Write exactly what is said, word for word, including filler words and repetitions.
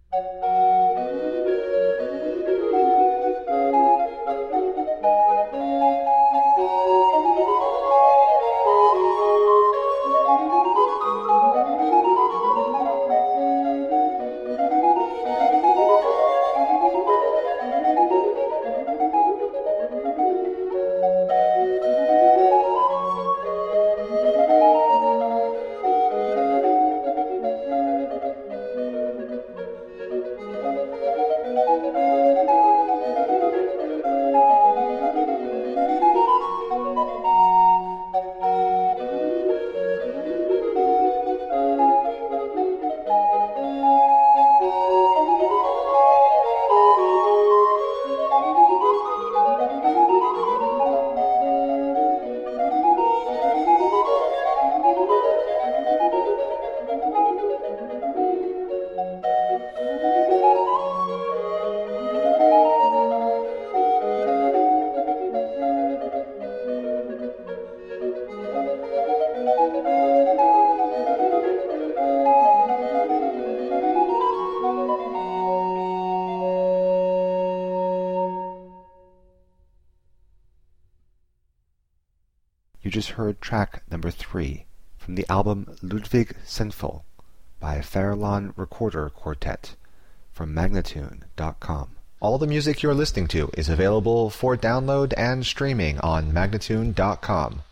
You just heard track number three from the album Ludwig Sinful by Farallon Recorder Quartet from Magnatune dot com. All the music you're listening to is available for download and streaming on Magnatune dot com.